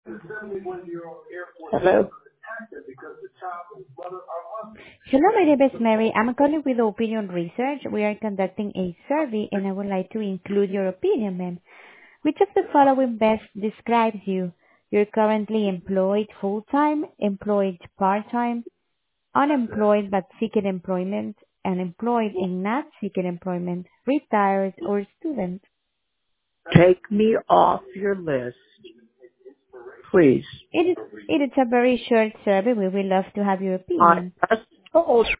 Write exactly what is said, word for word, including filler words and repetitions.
Hello? Hello, my name is Mary. I'm calling with Opinion Research. We are conducting a survey, and I would like to include your opinion, ma'am. Which of the following best describes you? You're currently employed full-time, employed part-time, unemployed but seeking employment, unemployed and not seeking employment, retired, or student. Take me off your list, please. It is, it is a very short survey. We would love to have your I opinion. just told